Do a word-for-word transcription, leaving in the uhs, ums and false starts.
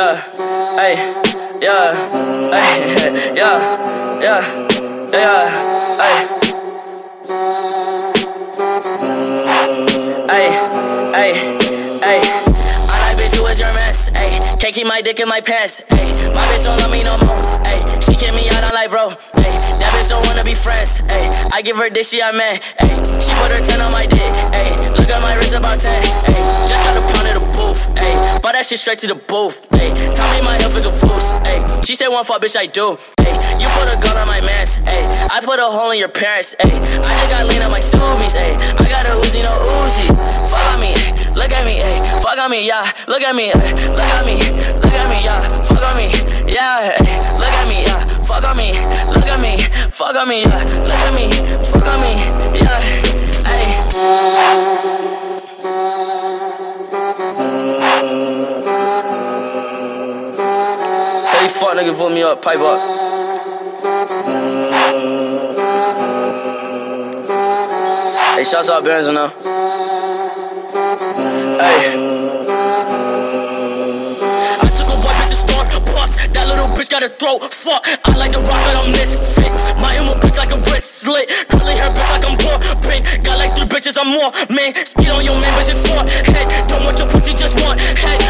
yeah, ay, yeah, ay, yeah, yeah, yeah, ay. Ay, ay, ay. I like bitch who is your mess, ay. Can't keep my dick in my pants, ay. My bitch don't love me no more, ay. She kick me out on life, bro, ay. That bitch don't wanna be friends, ay. I give her dick, she a man, ay. She put her ten on my dick, ay. Look at my wrist about ten, ay. Just got a pound of the booth, ay. Bought that shit straight to the booth, ay. Tell me my health is confused, ay. She said one fuck, bitch, I do, ay. You put a gun on my mans, ay. I put a hole in your parents, ay. I just got lean on my Subies, ay. I got a Uzi, no Uzi. Fuck on me, ay. Look at me, ay. Fuck on me, yeah. Look at me, ay. Look at me, look at me, yeah. Fuck on me, yeah. Ay. Look at me, yeah. Fuck on me, look at me, fuck on me, yeah. Look at me, fuck on me, yeah. Ay. Tell these fuck niggas vote me up, pipe up. Hey, shouts out Benzo now. Hey. I took a white bitch to start puffs. That little bitch got a throat. Fuck, I like the rock and I'm misfit. My emo bitch like a wrist slit. Curly hair bitch like I'm poor. Pink, got like three bitches, I'm more. Man, skid on your man, bitch, it's four. Head, don't want your pussy, just one head.